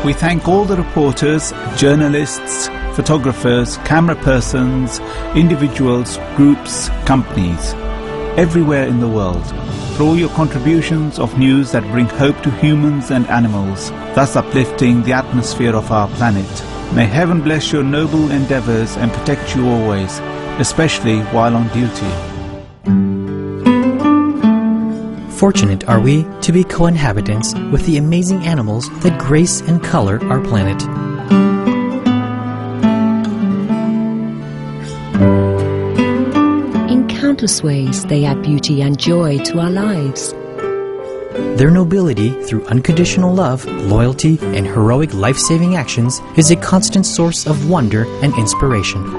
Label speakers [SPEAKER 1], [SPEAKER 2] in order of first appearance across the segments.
[SPEAKER 1] We thank all the reporters, journalists, photographers, camera persons, individuals, groups, companies, everywhere in the world, for all your contributions of news that bring hope to humans and animals, thus uplifting the atmosphere of our planet. May heaven bless your noble endeavors and protect you always, especially while on duty.
[SPEAKER 2] Fortunate are we to be co-inhabitants with the amazing animals that grace and color our planet.
[SPEAKER 3] In countless ways, they add beauty and joy to our lives.
[SPEAKER 2] Their nobility through unconditional love, loyalty, and heroic life-saving actions is a constant source of wonder and inspiration.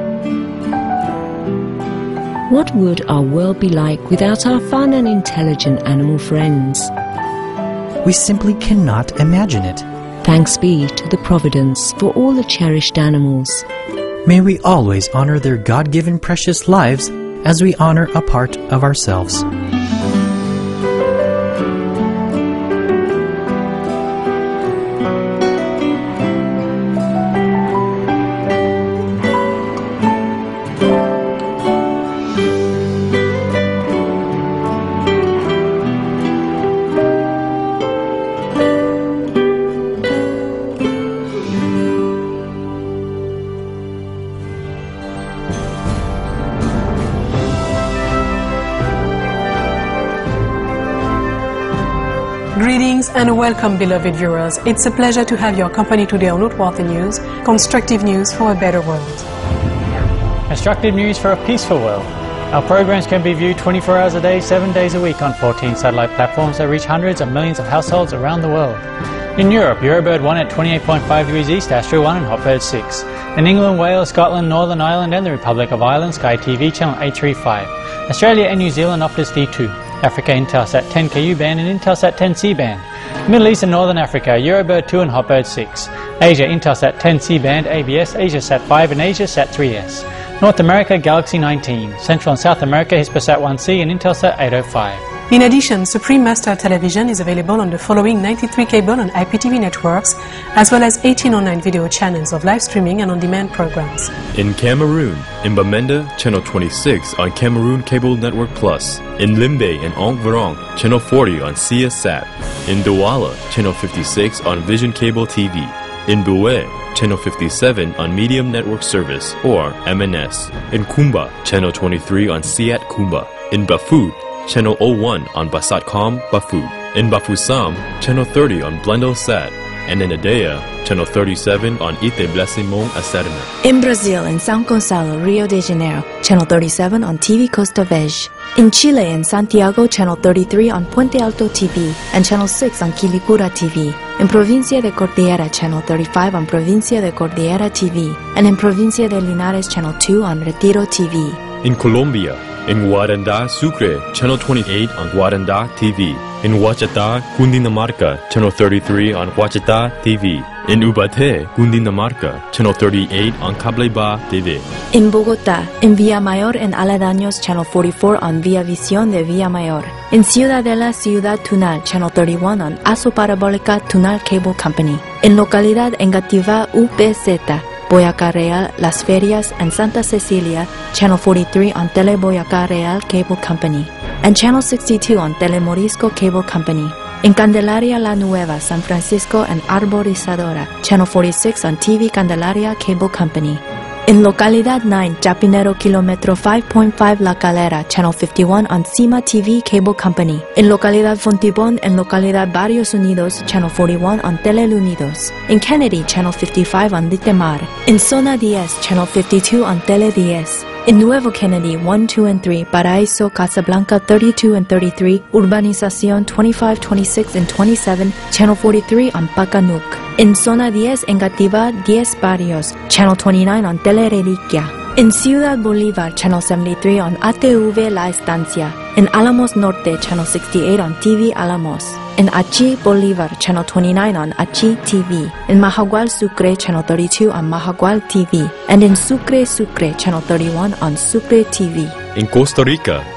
[SPEAKER 3] What would our world be like without our fun and intelligent animal friends?
[SPEAKER 2] We simply cannot imagine it.
[SPEAKER 3] Thanks be to the Providence for all the cherished animals.
[SPEAKER 2] May we always honor their God-given precious lives as we honor a part of ourselves.
[SPEAKER 4] Greetings and welcome, beloved viewers. It's a pleasure to have your company today on Noteworthy News, constructive news for a better world.
[SPEAKER 5] Constructive news for a peaceful world. Our programs can be viewed 24 hours a day, 7 days a week on 14 satellite platforms that reach hundreds of millions of households around the world. In Europe, Eurobird 1 at 28.5 degrees east, Astro 1 and Hotbird 6. In England, Wales, Scotland, Northern Ireland and the Republic of Ireland, Sky TV channel 835. Australia and New Zealand, Optus D2. Africa, Intelsat 10 KU band and Intelsat 10 C band. Middle East and Northern Africa, Eurobird 2 and Hotbird 6. Asia, Intelsat 10 C band, ABS, AsiaSat 5 and AsiaSat 3S. North America, Galaxy 19. Central and South America, Hispasat 1C and Intelsat 805.
[SPEAKER 4] In addition, Supreme Master Television is available on the following 93 cable and IPTV networks, as well as 1809 video channels of live streaming and on-demand programs.
[SPEAKER 6] In Cameroon, in Bamenda, channel 26 on Cameroon Cable Network Plus. In Limbe and Ongverong, channel 40 on CSat. In Douala, channel 56 on Vision Cable TV. In Boué, channel 57 on Medium Network Service, or MNS. In Kumba, channel 23 on Siat Kumba. In Bafut, channel 01 on Basatcom Bafut. In Bafoussam, channel 30 on Blendosat. And in Adea, channel 37 on Ite Blessimon Acerna.
[SPEAKER 7] In Brazil, in São Gonçalo, Rio de Janeiro, channel 37 on TV Costa Verde. In Chile, in Santiago, channel 33 on Puente Alto TV and channel 6 on Quilicura TV. In Provincia de Cordillera, channel 35 on Provincia de Cordillera TV. And in Provincia de Linares, channel 2 on Retiro TV.
[SPEAKER 6] In Colombia, in Guaranda, Sucre, channel 28 on Guaranda TV. In Huachata, Cundinamarca, channel 33 on Huachata TV. In Ubaté, Cundinamarca, channel 38 on Cableba TV.
[SPEAKER 7] In Bogotá, in Villamayor and Aledaños, channel 44 on Via Visión de Villamayor. In Ciudadela, Ciudad Tunal, channel 31 on Aso Parabólica Tunal Cable Company. In Localidad Engativá, UPZ, Boyacá Real, Las Ferias, and Santa Cecilia, channel 43 on Tele Boyacá Real Cable Company. And channel 62 on Telemorisco Cable Company. In Candelaria La Nueva, San Francisco and Arborizadora, channel 46 on TV Candelaria Cable Company. In Localidad 9, Chapinero Kilómetro 5.5 La Calera, channel 51 on Cima TV Cable Company. In Localidad Fontibón and Localidad Barrios Unidos, channel 41 on Telel Unidos. In Kennedy, channel 55 on Litemar. In Zona 10, channel 52 on Tele 10. In Nuevo Kennedy, 1, 2, and 3, Paraíso, Casablanca 32 and 33, Urbanización 25, 26, and 27, channel 43 on Pacanuc. In Zona 10, Engativá 10 Barrios, channel 29 on Tele Reliquia. In Ciudad Bolívar, channel 73 on ATV La Estancia. In Alamos Norte, channel 68 on TV Alamos. In Achi Bolívar, channel 29 on Achi TV. In Mahagual Sucre, channel 32 on Mahagual TV. And in Sucre, channel 31 on Sucre TV.
[SPEAKER 6] In Costa Rica,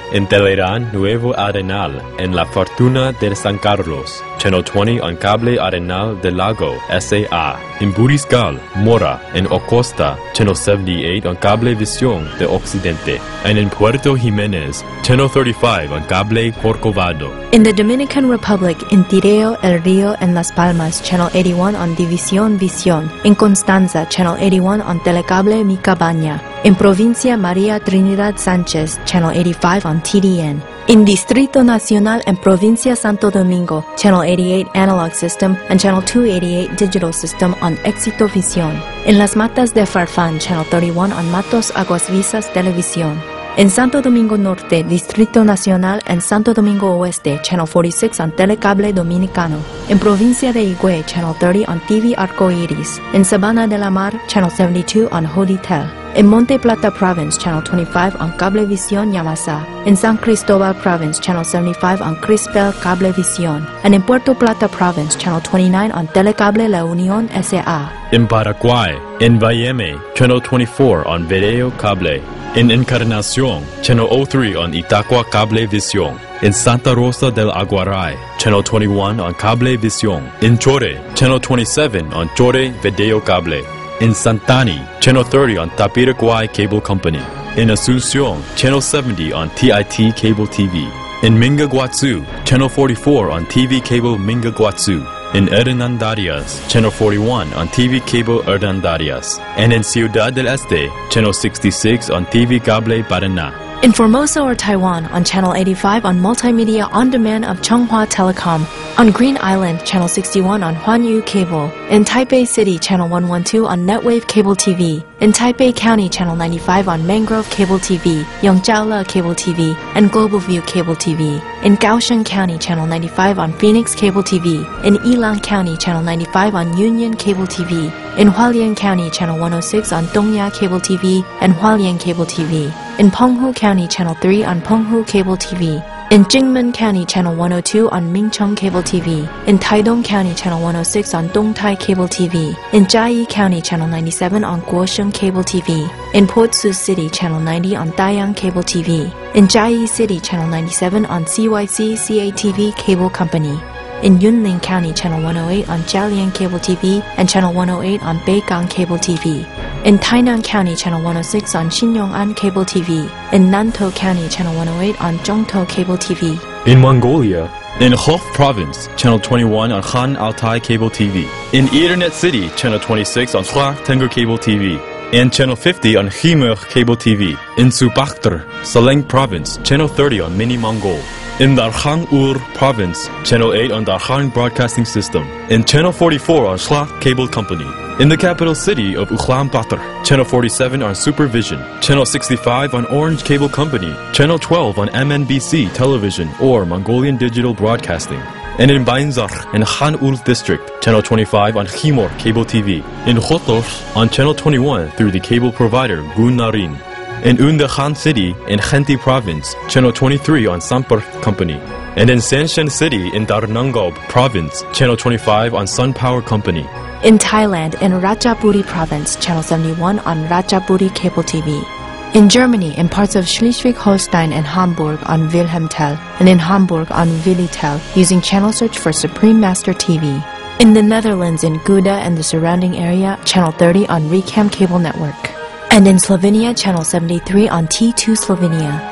[SPEAKER 6] in Telerán Nuevo Arenal, en La Fortuna de San Carlos, Channel 20 on Cable Arenal del Lago, SA, in Buriscal, Mora, en Ocosta, Channel 78 on Cable Visión de Occidente, and in Puerto Jiménez, Channel 35 on Cable Corcovado.
[SPEAKER 7] In the Dominican Republic, in Tireo, El Rio, and Las Palmas, Channel 81 on División Visión. In Constanza, Channel 81 on Telecable Mi Cabaña. In Provincia María Trinidad Sánchez, Channel 85 on TDN. In Distrito Nacional and Provincia Santo Domingo, Channel 88 Analog System and Channel 288 Digital System on Éxito Visión. In Las Matas de Farfán, Channel 31 on Matos Aguas Visas Televisión. In Santo Domingo Norte, Distrito Nacional and Santo Domingo Oeste, Channel 46 on Telecable Dominicano. In Provincia de Higüey, Channel 30 on TV Arco Iris. In Sabana de la Mar, Channel 72 on Hoditel. In Monte Plata Province, Channel 25 on Cablevisión Yamasá. In San Cristobal Province, Channel 75 on Crispel Cablevisión. And in Puerto Plata Province, Channel 29 on Telecable La Unión S.A.
[SPEAKER 6] In Paraguay, in Bayeme, Channel 24 on Video Cable. In Encarnación, Channel 03 on Itacua Cablevisión. In Santa Rosa del Aguaray, Channel 21 on Cablevisión. In Chore, Channel 27 on Chore Video Cable. In Santani, Channel 30 on Tapiraguay Cable Company. In Asunción, Channel 70 on TIT Cable TV. In Mingaguazú, Channel 44 on TV Cable Mingaguazú. In Hernandarias, Channel 41 on TV Cable Hernandarias. And in Ciudad del Este, Channel 66 on TV Cable Paraná.
[SPEAKER 7] In Formosa or Taiwan, on Channel 85 on Multimedia On Demand of Chunghwa Telecom. On Green Island, Channel 61 on Huanyu Cable. In Taipei City, Channel 112 on Netwave Cable TV. In Taipei County, Channel 95 on Mangrove Cable TV, Yongjiaola Cable TV, and Global View Cable TV. In Kaohsiung County, Channel 95 on Phoenix Cable TV. In Yilan County, Channel 95 on Union Cable TV. In Hualien County, Channel 106 on Dongya Cable TV and Hualien Cable TV. In Penghu County, Channel 3 on Penghu Cable TV. In Jingmen County, Channel 102 on Mincheng Cable TV. In Taidong County, Channel 106 on Dongtai Cable TV. In Jiayi County, Channel 97 on Guosheng Cable TV. In Port Sioux City, Channel 90 on Dayang Cable TV. In Jiayi City, Channel 97 on CYC CATV Cable Company. In Yunlin County, Channel 108 on Jialian Cable TV and Channel 108 on Beigang Cable TV. In Tainan County, Channel 106 on Xinyongan Cable TV. In Nantou County, Channel 108 on Zhongtou Cable TV.
[SPEAKER 6] In Mongolia, in Hof Province, Channel 21 on Han Altai Cable TV. In Ethernet City, Channel 26 on Hua Tengger Cable TV. And Channel 50 on Khmer Cable TV. In Subakhtar, Saleng Province, Channel 30 on Mini Mongol. In Darkhan Ur Province, Channel 8 on Darkhan Broadcasting System. In Channel 44 on Shlak Cable Company. In the capital city of Ulaanbaatar, Channel 47 on Supervision. Channel 65 on Orange Cable Company. Channel 12 on MNBC Television or Mongolian Digital Broadcasting. And in Bainzar in Han-Ul District, Channel 25 on Khimor Cable TV. In Khotos on Channel 21 through the cable provider Gun Narin. In Unda Khan City in Khenti Province, Channel 23 on Sampur Company. And in Sanshan City in Darnangob Province, Channel 25 on Sun Power Company.
[SPEAKER 7] In Thailand, in Ratchaburi Province, Channel 71 on Ratchaburi Cable TV. In Germany, in parts of Schleswig-Holstein and Hamburg on Wilhelmtel, and in Hamburg on Willitel, using channel search for Supreme Master TV. In the Netherlands, in Gouda and the surrounding area, Channel 30 on Recam Cable Network. And in Slovenia, Channel 73 on T2 Slovenia.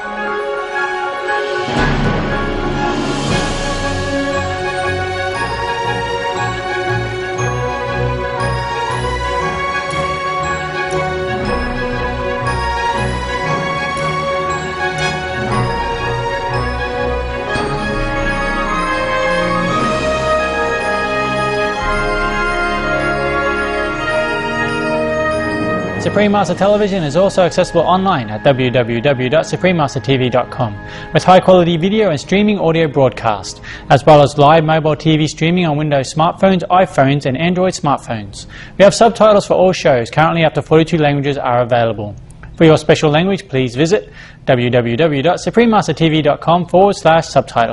[SPEAKER 5] Supreme Master Television is also accessible online at www.suprememastertv.com with high-quality video and streaming audio broadcast, as well as live mobile TV streaming on Windows smartphones, iPhones and Android smartphones. We have subtitles for all shows. Currently up to 42 languages are available. For your special language, please visit www.suprememastertv.com/subtitles.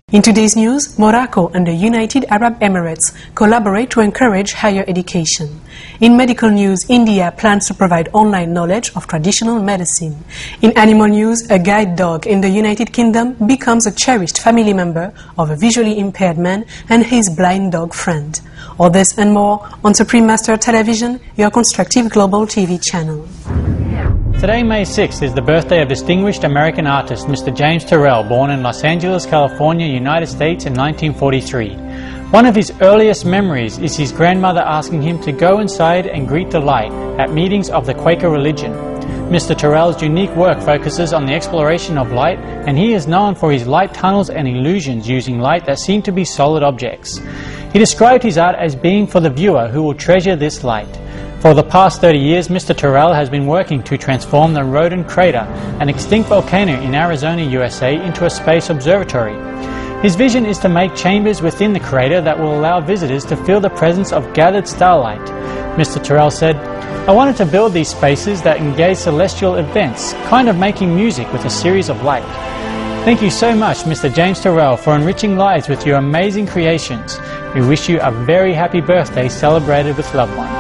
[SPEAKER 4] In today's news, Morocco and the United Arab Emirates collaborate to encourage higher education. In medical news, India plans to provide online knowledge of traditional medicine. In animal news, a guide dog in the United Kingdom becomes a cherished family member of a visually impaired man and his blind dog friend. All this and more on Supreme Master Television, your constructive global TV channel.
[SPEAKER 5] Today, May 6th, is the birthday of distinguished American artist Mr. James Turrell, born in Los Angeles, California, United States in 1943. One of his earliest memories is his grandmother asking him to go inside and greet the light at meetings of the Quaker religion. Mr. Turrell's unique work focuses on the exploration of light, and he is known for his light tunnels and illusions using light that seem to be solid objects. He described his art as being for the viewer who will treasure this light. For the past 30 years, Mr. Turrell has been working to transform the Rodin Crater, an extinct volcano in Arizona, USA, into a space observatory. His vision is to make chambers within the crater that will allow visitors to feel the presence of gathered starlight. Mr. Turrell said, "I wanted to build these spaces that engage celestial events, kind of making music with a series of light." Thank you so much, Mr. James Turrell, for enriching lives with your amazing creations. We wish you a very happy birthday celebrated with loved ones.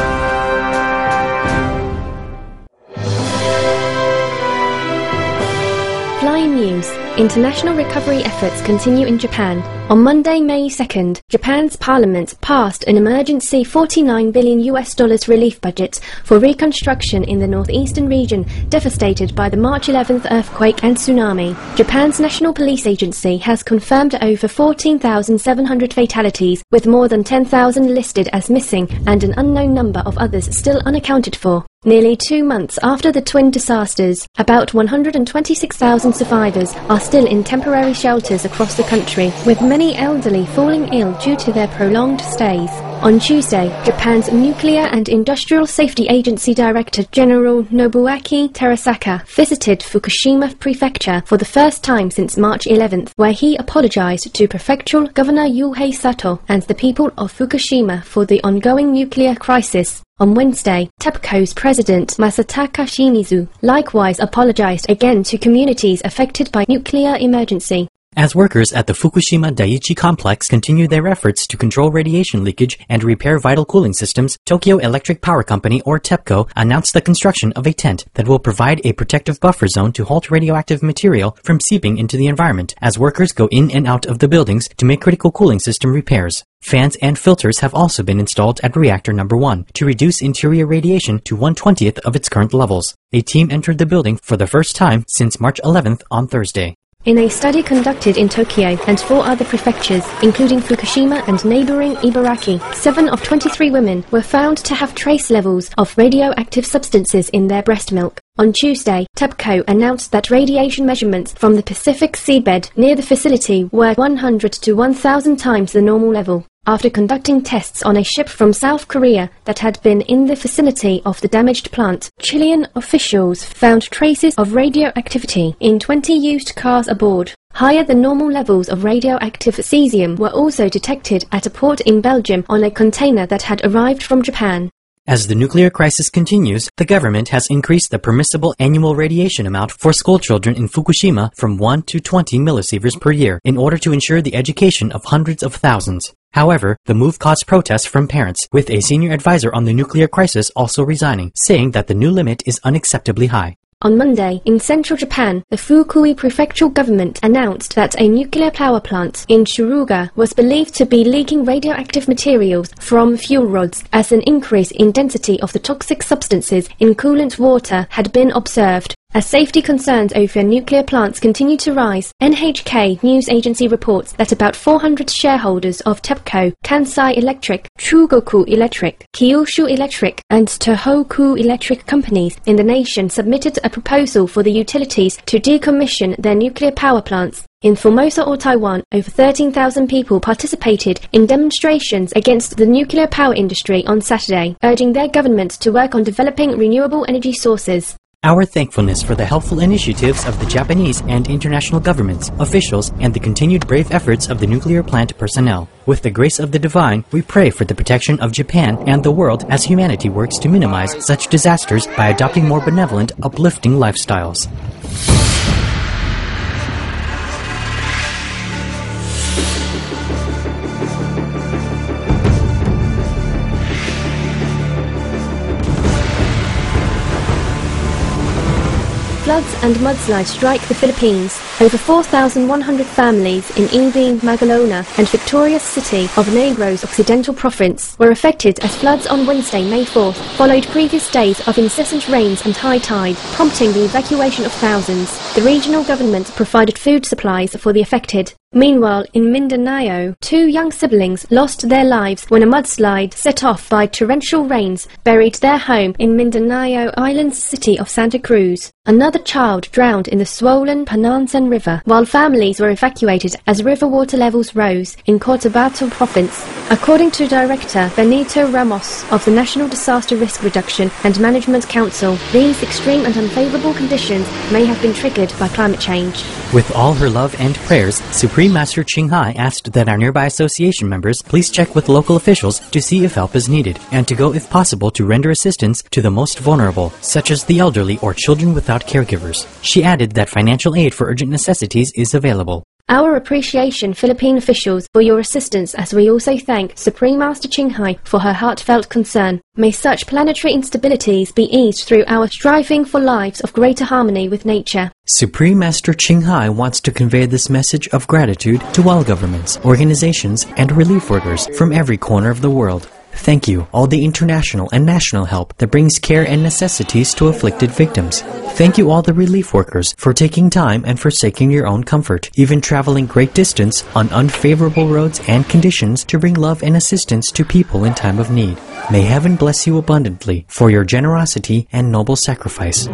[SPEAKER 8] Flying news. International recovery efforts continue in Japan. On Monday, May 2nd, Japan's parliament passed an emergency $49 billion relief budget for reconstruction in the northeastern region devastated by the March 11th earthquake and tsunami. Japan's National Police Agency has confirmed over 14,700 fatalities, with more than 10,000 listed as missing and an unknown number of others still unaccounted for. Nearly 2 months after the twin disasters, about 126,000 survivors are still in temporary shelters across the country, with many elderly falling ill due to their prolonged stays. On Tuesday, Japan's Nuclear and Industrial Safety Agency Director General Nobuaki Terasaka visited Fukushima Prefecture for the first time since March 11th, where he apologized to Prefectural Governor Yuhei Sato and the people of Fukushima for the ongoing nuclear crisis. On Wednesday, TEPCO's president Masataka Shimizu likewise apologized again to communities affected by nuclear emergency.
[SPEAKER 2] As workers at the Fukushima Daiichi complex continue their efforts to control radiation leakage and repair vital cooling systems, Tokyo Electric Power Company, or TEPCO, announced the construction of a tent that will provide a protective buffer zone to halt radioactive material from seeping into the environment as workers go in and out of the buildings to make critical cooling system repairs. Fans and filters have also been installed at reactor number 1 to reduce interior radiation to 1/20th of its current levels. A team entered the building for the first time since March 11th on Thursday.
[SPEAKER 8] In a study conducted in Tokyo and 4 other prefectures, including Fukushima and neighboring Ibaraki, 7 of 23 women were found to have trace levels of radioactive substances in their breast milk. On Tuesday, TEPCO announced that radiation measurements from the Pacific seabed near the facility were 100 to 1,000 times the normal level. After conducting tests on a ship from South Korea that had been in the vicinity of the damaged plant, Chilean officials found traces of radioactivity in 20 used cars aboard. Higher than normal levels of radioactive cesium were also detected at a port in Belgium on a container that had arrived from Japan.
[SPEAKER 2] As the nuclear crisis continues, the government has increased the permissible annual radiation amount for schoolchildren in Fukushima from 1 to 20 millisieverts per year in order to ensure the education of hundreds of thousands. However, the move caused protests from parents, with a senior advisor on the nuclear crisis also resigning, saying that the new limit is unacceptably high.
[SPEAKER 8] On Monday, in central Japan, the Fukui prefectural government announced that a nuclear power plant in Suruga was believed to be leaking radioactive materials from fuel rods as an increase in density of the toxic substances in coolant water had been observed. As safety concerns over nuclear plants continue to rise, NHK news agency reports that about 400 shareholders of TEPCO, Kansai Electric, Chugoku Electric, Kyushu Electric, and Tohoku Electric companies in the nation submitted a proposal for the utilities to decommission their nuclear power plants. In Formosa or Taiwan, over 13,000 people participated in demonstrations against the nuclear power industry on Saturday, urging their government to work on developing renewable energy sources.
[SPEAKER 2] Our thankfulness for the helpful initiatives of the Japanese and international governments, officials, and the continued brave efforts of the nuclear plant personnel. With the grace of the divine, we pray for the protection of Japan and the world as humanity works to minimize such disasters by adopting more benevolent, uplifting lifestyles.
[SPEAKER 8] floods and mudslides strike the Philippines, over 4,100 families in Inbing, Magalona and Victoria's City of Negros Occidental Province were affected as floods on Wednesday, May 4th, followed previous days of incessant rains and high tide, prompting the evacuation of thousands. The regional government provided food supplies for the affected. Meanwhile, in Mindanao, 2 young siblings lost their lives when a mudslide set off by torrential rains buried their home in Mindanao Island's city of Santa Cruz. Another child drowned in the swollen Panansan River, while families were evacuated as river water levels rose in Cotabato Province. According to Director Benito Ramos of the National Disaster Risk Reduction and Management Council, these extreme and unfavorable conditions may have been triggered by climate change.
[SPEAKER 2] With all her love and prayers, Supreme Master Ching Hai asked that our nearby association members please check with local officials to see if help is needed, and to go if possible to render assistance to the most vulnerable, such as the elderly or children without caregivers. She added that financial aid for urgent necessities is available.
[SPEAKER 8] Our appreciation, Philippine officials, for your assistance, as we also thank Supreme Master Ching Hai for her heartfelt concern. May such planetary instabilities be eased through our striving for lives of greater harmony with nature.
[SPEAKER 2] Supreme Master Ching Hai wants to convey this message of gratitude to all governments, organizations, and relief workers from every corner of the world. Thank you, all the international and national help that brings care and necessities to afflicted victims. Thank you all the relief workers for taking time and forsaking your own comfort, even traveling great distance on unfavorable roads and conditions to bring love and assistance to people in time of need. May heaven bless you abundantly for your generosity and noble sacrifice.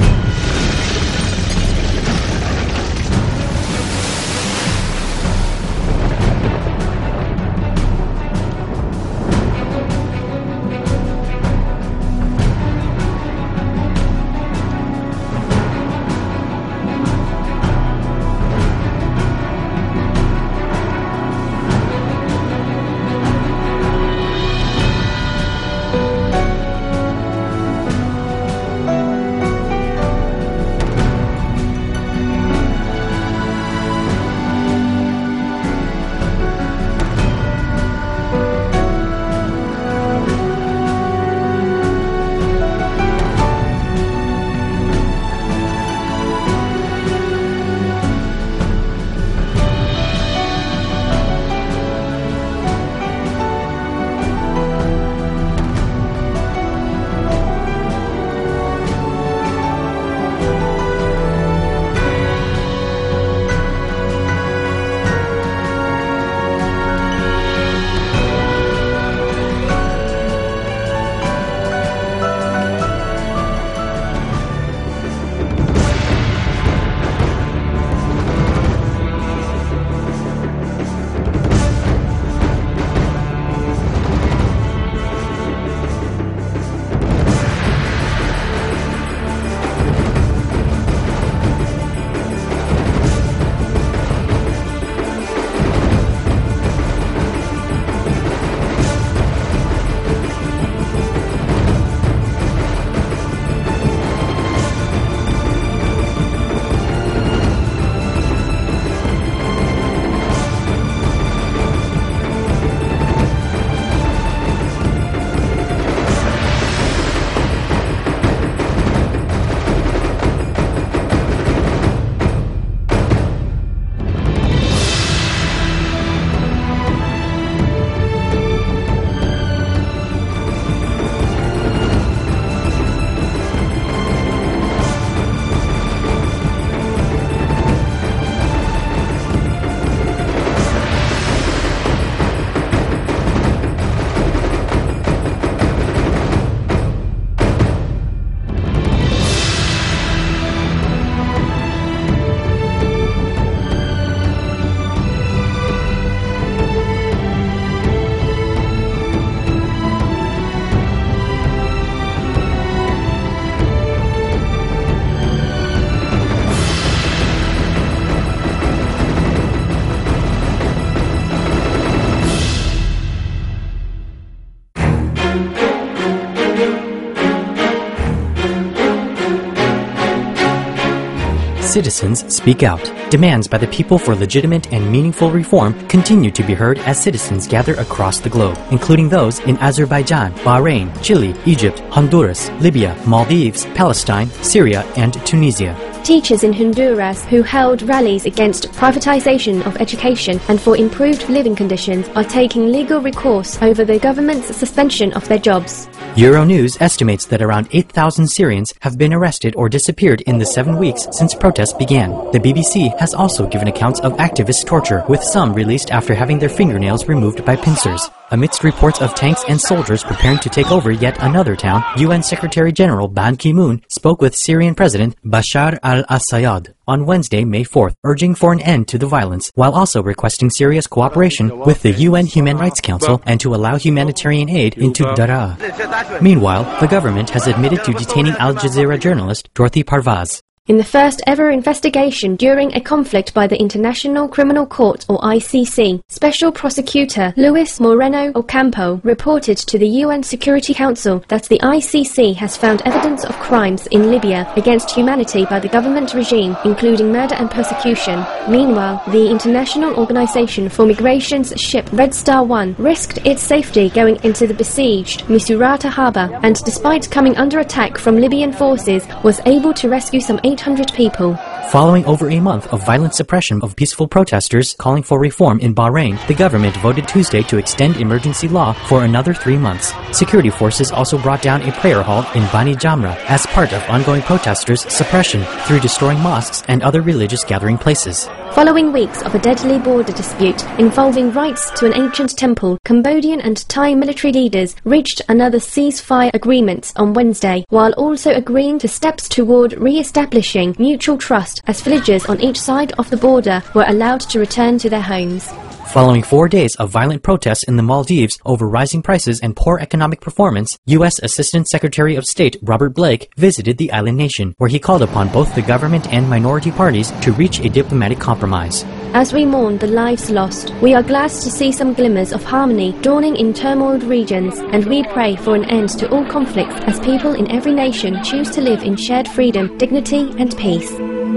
[SPEAKER 2] Citizens speak out. Demands by the people for legitimate and meaningful reform continue to be heard as citizens gather across the globe, including those in Azerbaijan, Bahrain, Chile, Egypt, Honduras, Libya, Maldives, Palestine, Syria, and Tunisia.
[SPEAKER 8] Teachers in Honduras who held rallies against privatization of education and for improved living conditions are taking legal recourse over the government's suspension of their jobs.
[SPEAKER 2] Euronews estimates that around 8,000 Syrians have been arrested or disappeared in the 7 weeks since protests began. The BBC has also given accounts of activist torture, with some released after having their fingernails removed by pincers. Amidst reports of tanks and soldiers preparing to take over yet another town, UN Secretary General Ban Ki-moon spoke with Syrian President Bashar al-Assad on Wednesday, May 4th, urging for an end to the violence, while also requesting Syria's cooperation with the UN Human Rights Council and to allow humanitarian aid into Daraa. Meanwhile, the government has admitted to detaining Al Jazeera journalist Dorothy Parvaz.
[SPEAKER 8] In the first ever investigation during a conflict by the International Criminal Court or ICC, Special Prosecutor Luis Moreno Ocampo reported to the UN Security Council that the ICC has found evidence of crimes in Libya against humanity by the government regime, including murder and persecution. Meanwhile, the International Organization for Migration's ship Red Star 1 risked its safety going into the besieged Misurata harbor and, despite coming under attack from Libyan forces, was able to rescue some 800 people.
[SPEAKER 2] Following over a month of violent suppression of peaceful protesters calling for reform in Bahrain, the government voted Tuesday to extend emergency law for another 3 months. Security forces also brought down a prayer hall in Bani Jamra as part of ongoing protesters' suppression through destroying mosques and other religious gathering places.
[SPEAKER 8] Following weeks of a deadly border dispute involving rights to an ancient temple, Cambodian and Thai military leaders reached another ceasefire agreement on Wednesday, while also agreeing to steps toward re-establishing mutual trust as villagers on each side of the border were allowed to return to their homes.
[SPEAKER 2] Following 4 days of violent protests in the Maldives over rising prices and poor economic performance, U.S. Assistant Secretary of State Robert Blake visited the island nation, where he called upon both the government and minority parties to reach a diplomatic compromise.
[SPEAKER 8] As we mourn the lives lost, we are glad to see some glimmers of harmony dawning in turmoiled regions, and we pray for an end to all conflicts as people in every nation choose to live in shared freedom, dignity, and peace.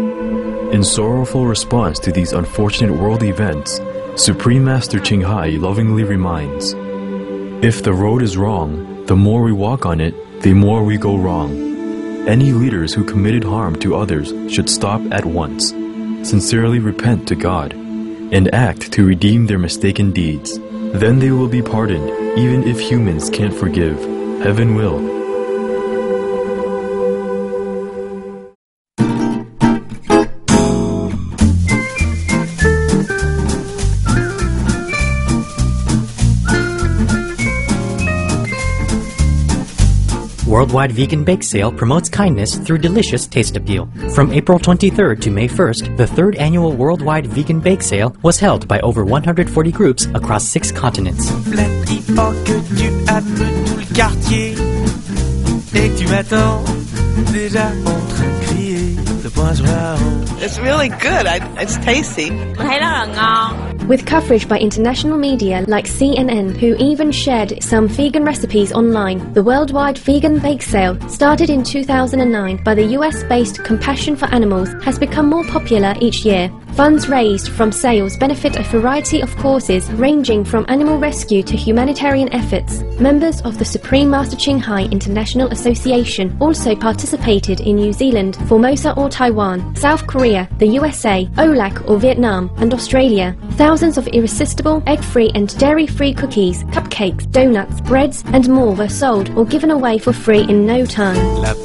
[SPEAKER 6] In sorrowful response to these unfortunate world events, Supreme Master Ching Hai lovingly reminds, if the road is wrong, the more we walk on it, the more we go wrong. Any leaders who committed harm to others should stop at once, sincerely repent to God, and act to redeem their mistaken deeds. Then they will be pardoned, even if humans can't forgive. Heaven will.
[SPEAKER 2] Worldwide Vegan Bake Sale promotes kindness through delicious taste appeal. From April 23rd to May 1st, the 3rd annual Worldwide Vegan Bake Sale was held by over 140 groups across 6 continents.
[SPEAKER 9] It's really good. It's tasty.
[SPEAKER 8] With coverage by international media like CNN, who even shared some vegan recipes online, the Worldwide Vegan Bake Sale, started in 2009 by the US-based Compassion for Animals, has become more popular each year. Funds raised from sales benefit a variety of causes ranging from animal rescue to humanitarian efforts. Members of the Supreme Master Ching Hai International Association also participated in New Zealand, Formosa or Taiwan, South Korea, the USA, OLAC or Vietnam, and Australia. Thousands of irresistible, egg-free and dairy-free cookies, cupcakes, donuts, breads and more were sold or given away for free in no time.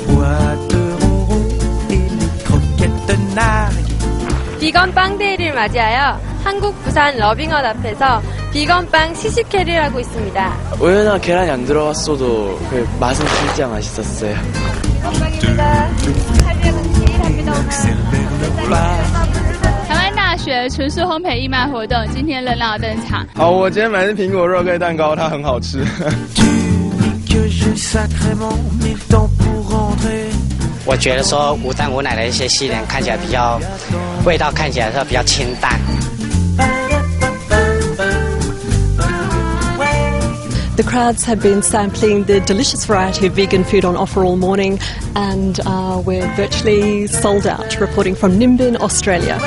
[SPEAKER 10] 비건 빵데이를 맞이하여 한국 부산 러빙헛 앞에서 비건 빵 시식회를 하고 있습니다.
[SPEAKER 11] 우유나 계란이 안 들어갔어도 그 맛은 진짜 맛있었어요.
[SPEAKER 10] 비건빵입니다. 할비가 합니다.
[SPEAKER 12] 台湾大学纯素烘焙义卖活动今天热闹登场。
[SPEAKER 13] 好，我今天买的苹果肉桂蛋糕，它很好吃。
[SPEAKER 14] 我觉得说无蛋无奶的一些西点看起来比较味道看起来说比较清淡。
[SPEAKER 15] The crowds have been sampling the delicious variety of vegan food on offer all morning, and we're virtually sold out. Reporting from Nimbin, Australia.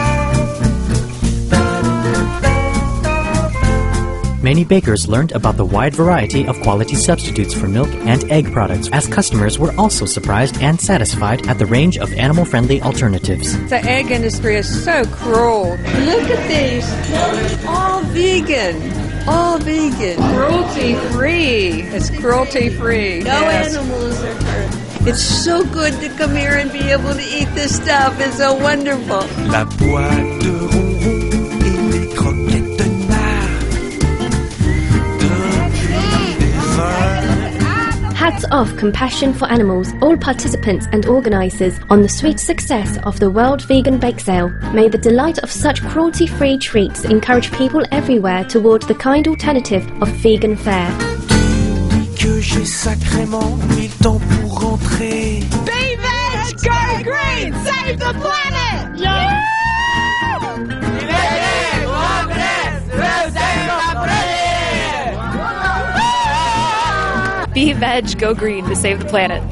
[SPEAKER 2] Many bakers learned about the wide variety of quality substitutes for milk and egg products, as customers were also surprised and satisfied at the range of animal-friendly alternatives.
[SPEAKER 16] The egg industry is so cruel. Look at these. All vegan. All vegan. Cruelty-free. It's cruelty-free.
[SPEAKER 17] No animals are hurt. It's so good to come here and be able to eat this stuff. It's so wonderful.
[SPEAKER 18] La boîte de ronron et les croquettes de nard.
[SPEAKER 8] Hats off compassion for animals, all participants and organisers, on the sweet success of the World Vegan Bake Sale. May the delight of such cruelty-free treats encourage people everywhere toward the kind alternative of vegan fare.
[SPEAKER 18] Que j'ai sacrément mis le temps pour rentrer.
[SPEAKER 17] Be veg, go green, save the planet! Yeah!
[SPEAKER 19] Be veg, go green to save the planet.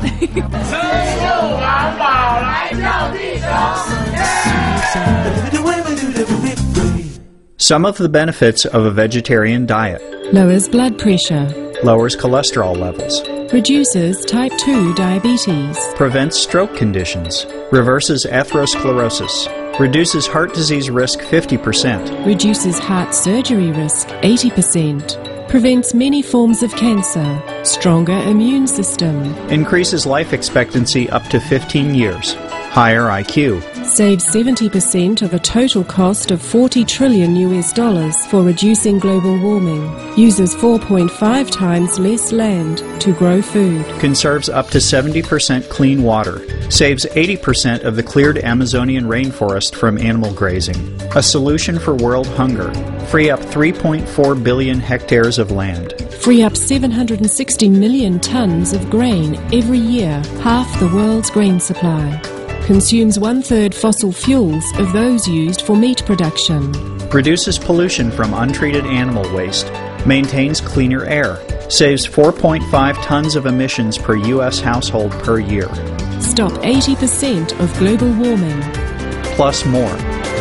[SPEAKER 20] Some of the benefits of a vegetarian diet:
[SPEAKER 21] lowers blood pressure,
[SPEAKER 20] lowers cholesterol levels,
[SPEAKER 21] reduces type 2 diabetes,
[SPEAKER 20] prevents stroke conditions, reverses atherosclerosis, reduces heart disease risk 50%,
[SPEAKER 21] reduces heart surgery risk 80%, prevents many forms of cancer, stronger immune system,
[SPEAKER 20] increases life expectancy up to 15 years, higher IQ,
[SPEAKER 21] saves 70% of a total cost of $40 trillion for reducing global warming, uses 4.5 times less land to grow food,
[SPEAKER 20] conserves up to 70% clean water, saves 80% of the cleared Amazonian rainforest from animal grazing, a solution for world hunger, free up 3.4 billion hectares of land,
[SPEAKER 21] free up 760 million tons of grain every year, half the world's grain supply, consumes 1/3 fossil fuels of those used for meat production,
[SPEAKER 20] reduces pollution from untreated animal waste, maintains cleaner air, saves 4.5 tons of emissions per U.S. household per year.
[SPEAKER 21] Stop 80% of global warming.
[SPEAKER 20] Plus more.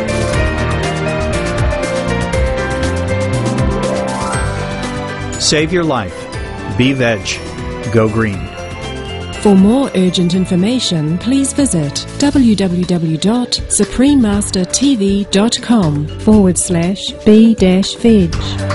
[SPEAKER 20] Save your life. Be veg. Go green.
[SPEAKER 21] For more urgent information, please visit www.suprememastertv.com/be-veg.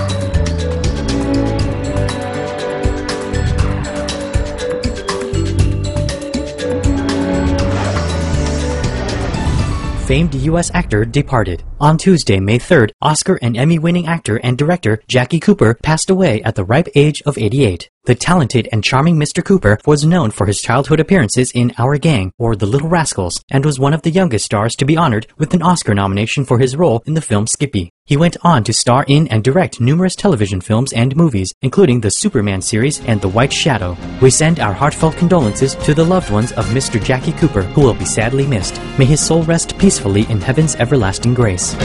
[SPEAKER 2] Famed U.S. actor departed. On Tuesday, May 3rd, Oscar and Emmy-winning actor and director Jackie Cooper passed away at the ripe age of 88. The talented and charming Mr. Cooper was known for his childhood appearances in Our Gang, or The Little Rascals, and was one of the youngest stars to be honored with an Oscar nomination for his role in the film Skippy. He went on to star in and direct numerous television films and movies, including the Superman series and The White Shadow. We send our heartfelt condolences to the loved ones of Mr. Jackie Cooper, who will be sadly missed. May his soul rest peacefully in heaven's everlasting grace.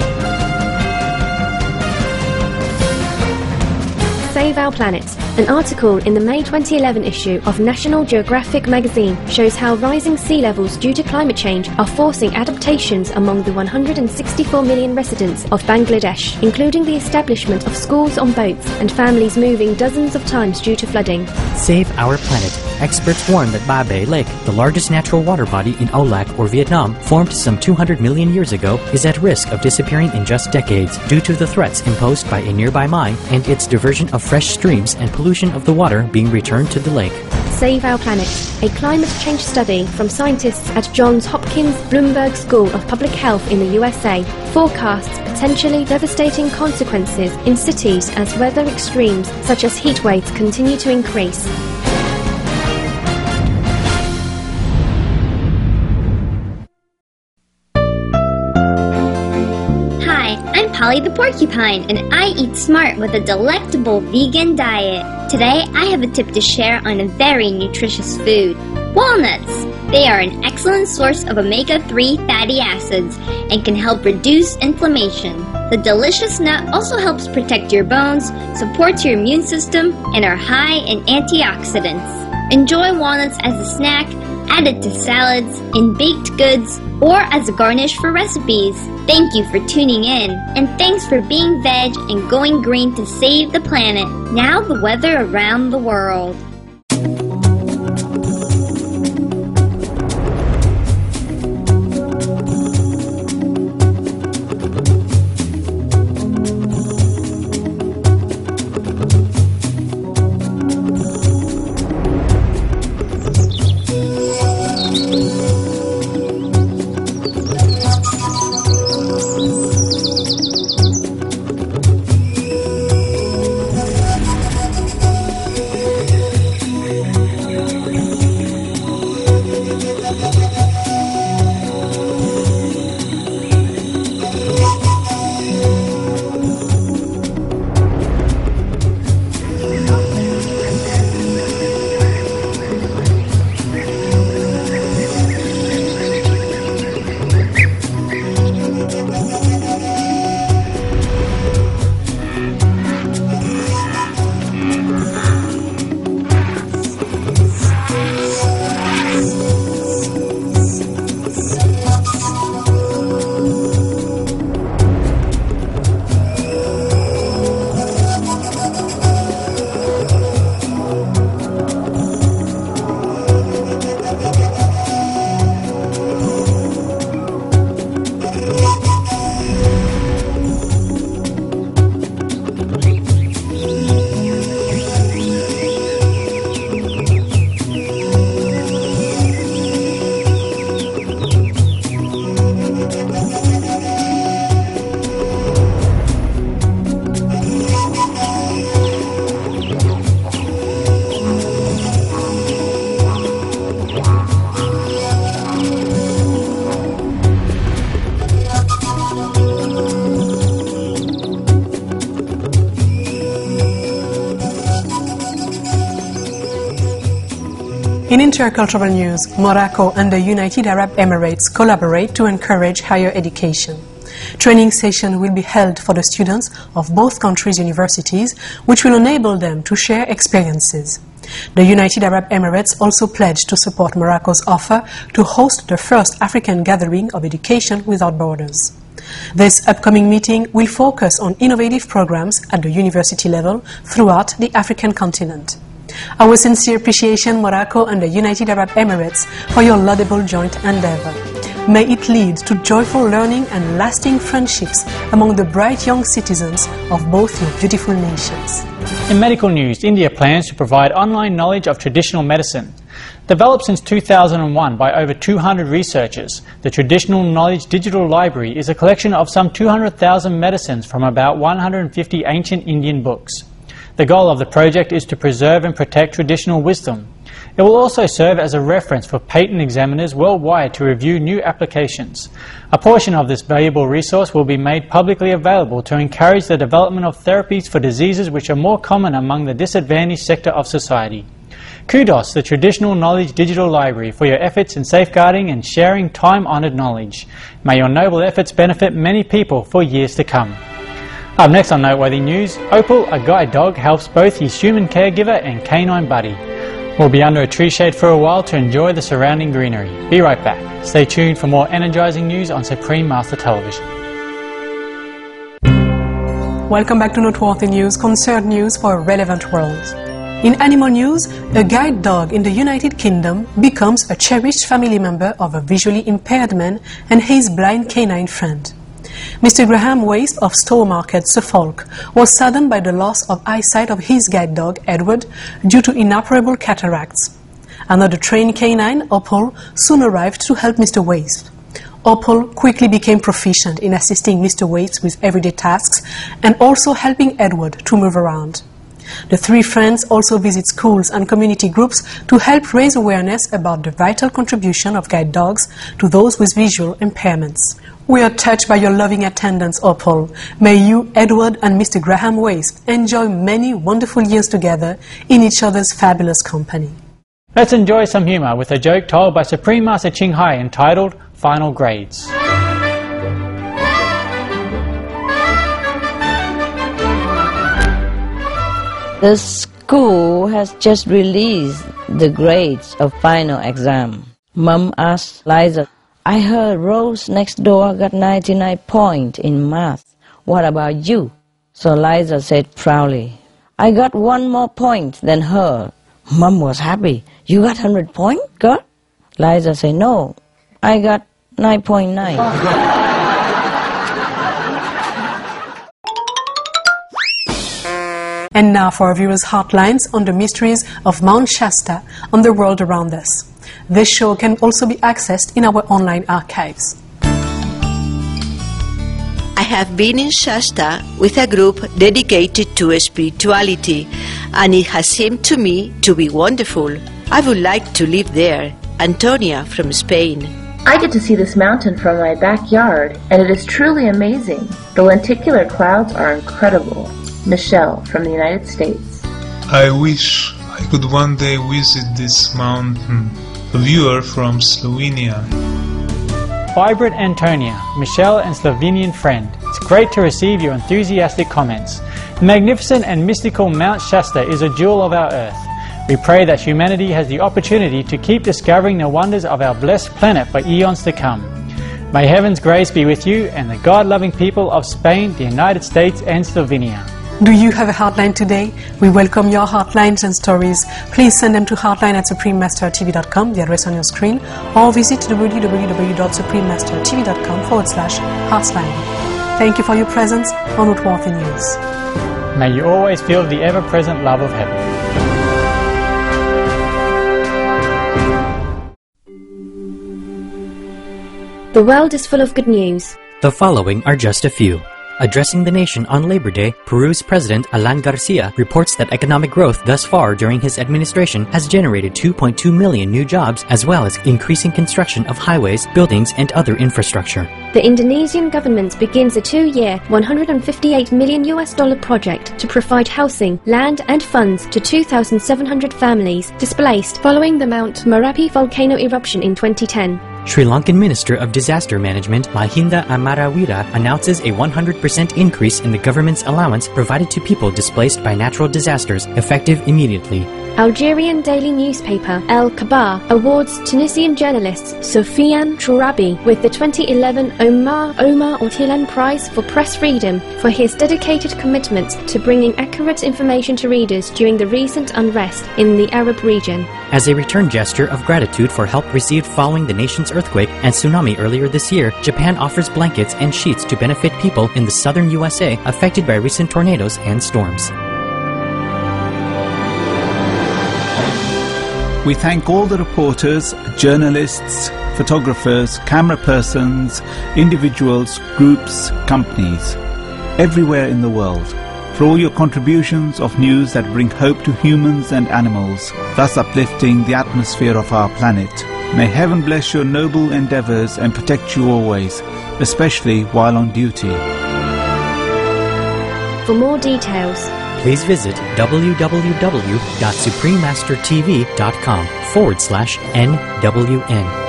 [SPEAKER 8] Save Our Planet. An article in the May 2011 issue of National Geographic magazine shows how rising sea levels due to climate change are forcing adaptations among the 164 million residents of Bangladesh, including the establishment of schools on boats and families moving dozens of times due to flooding.
[SPEAKER 2] Save Our Planet. Experts warn that Ba Be Lake, the largest natural water body in Olac or Vietnam, formed some 200 million years ago, is at risk of disappearing in just decades due to the threats imposed by a nearby mine and its diversion of fresh streams and pollution of the water being returned to the lake.
[SPEAKER 8] Save Our Planet, a climate change study from scientists at Johns Hopkins Bloomberg School of Public Health in the USA, forecasts potentially devastating consequences in cities as weather extremes such as heat waves continue to increase.
[SPEAKER 22] I'm Polly the Porcupine, and I eat smart with a delectable vegan diet. Today, I have a tip to share on a very nutritious food: walnuts. They are an excellent source of omega-3 fatty acids and can help reduce inflammation. The delicious nut also helps protect your bones, supports your immune system, and are high in antioxidants. Enjoy walnuts as a snack, added to salads, in baked goods, or as a garnish for recipes. Thank you for tuning in, and thanks for being veg and going green to save the planet. Now the weather around the world.
[SPEAKER 4] In intercultural news, Morocco and the United Arab Emirates collaborate to encourage higher education. Training sessions will be held for the students of both countries' universities, which will enable them to share experiences. The United Arab Emirates also pledged to support Morocco's offer to host the first African gathering of education without borders. This upcoming meeting will focus on innovative programs at the university level throughout the African continent. Our sincere appreciation, Morocco and the United Arab Emirates, for your laudable joint endeavor. May it lead to joyful learning and lasting friendships among the bright young citizens of both your beautiful nations.
[SPEAKER 5] In medical news, India plans to provide online knowledge of traditional medicine. Developed since 2001 by over 200 researchers, the Traditional Knowledge Digital Library is a collection of some 200,000 medicines from about 150 ancient Indian books. The goal of the project is to preserve and protect traditional wisdom. It will also serve as a reference for patent examiners worldwide to review new applications. A portion of this valuable resource will be made publicly available to encourage the development of therapies for diseases which are more common among the disadvantaged sector of society. Kudos, the Traditional Knowledge Digital Library, for your efforts in safeguarding and sharing time-honoured knowledge. May your noble efforts benefit many people for years to come. Up next on Noteworthy News, Opal, a guide dog, helps both his human caregiver and canine buddy. We'll be under a tree shade for a while to enjoy the surrounding greenery. Be right back. Stay tuned for more energising news on Supreme Master Television.
[SPEAKER 4] Welcome back to Noteworthy News, concerned news for a relevant world. In animal news, a guide dog in the United Kingdom becomes a cherished family member of a visually impaired man and his blind canine friend. Mr. Graham Waste of Stowmarket, Suffolk, was saddened by the loss of eyesight of his guide dog, Edward, due to inoperable cataracts. Another trained canine, Opal, soon arrived to help Mr. Waste. Opal quickly became proficient in assisting Mr. Waste with everyday tasks and also helping Edward to move around. The three friends also visit schools and community groups to help raise awareness about the vital contribution of guide dogs to those with visual impairments. We are touched by your loving attendance, Opal. May you, Edward, and Mr. Graham Waste enjoy many wonderful years together in each other's fabulous company.
[SPEAKER 5] Let's enjoy some humor with a joke told by Supreme Master Ching Hai entitled Final Grades.
[SPEAKER 1] The school has just released the grades of final exam. Mom asked Liza, I heard Rose next door got 99 points in math. What about you? So Liza said proudly, I got 1 more point than her. Mom was happy. You got 100 points, girl? Liza said, no, I got 9.9.
[SPEAKER 4] And now for our viewers' hotlines on the mysteries of Mount Shasta on the world around us. This show can also be accessed in our online archives.
[SPEAKER 3] I have been in Shasta with a group dedicated to spirituality, and it has seemed to me to be wonderful. I would like to live there. Antonia from Spain.
[SPEAKER 23] I get to see this mountain from my backyard, and it is truly amazing. The lenticular clouds are incredible. Michelle from the United States.
[SPEAKER 24] I wish I could one day visit this mountain. A viewer from Slovenia.
[SPEAKER 5] Vibrant Antonia, Michelle and Slovenian friend. It's great to receive your enthusiastic comments. The magnificent and mystical Mount Shasta is a jewel of our earth. We pray that humanity has the opportunity to keep discovering the wonders of our blessed planet for eons to come. May heaven's grace be with you and the God-loving people of Spain, the United States and Slovenia.
[SPEAKER 4] Do you have a hotline today? We welcome your hotlines and stories. Please send them to hotline@suprememastertv.com, the address on your screen, or visit www.suprememastertv.com/hotline. Thank you for your presence on Noteworthy News.
[SPEAKER 5] May you always feel the ever-present love of heaven.
[SPEAKER 8] The world is full of good news.
[SPEAKER 2] The following are just a few. Addressing the nation on Labor Day, Peru's President Alan Garcia reports that economic growth thus far during his administration has generated 2.2 million new jobs, as well as increasing construction of highways, buildings, and other infrastructure.
[SPEAKER 8] The Indonesian government begins a 2-year, $158 million project to provide housing, land, and funds to 2,700 families displaced following the Mount Merapi volcano eruption in 2010.
[SPEAKER 2] Sri Lankan Minister of Disaster Management Mahinda Amarawira announces a 100% increase in the government's allowance provided to people displaced by natural disasters, effective immediately.
[SPEAKER 8] Algerian daily newspaper El Kabar awards Tunisian journalist Sofiane Chourabi with the 2011 Omar Ortilan Prize for Press Freedom for his dedicated commitment to bringing accurate information to readers during the recent unrest in the Arab region.
[SPEAKER 2] As a return gesture of gratitude for help received following the nation's earthquake and tsunami earlier this year, Japan offers blankets and sheets to benefit people in the southern USA affected by recent tornadoes and storms.
[SPEAKER 25] We thank all the reporters, journalists, photographers, camera persons, individuals, groups, companies, everywhere in the world, for all your contributions of news that bring hope to humans and animals, thus uplifting the atmosphere of our planet. May heaven bless your noble endeavors and protect you always, especially while on duty.
[SPEAKER 8] For more details,
[SPEAKER 2] please visit www.suprememastertv.com/NWN.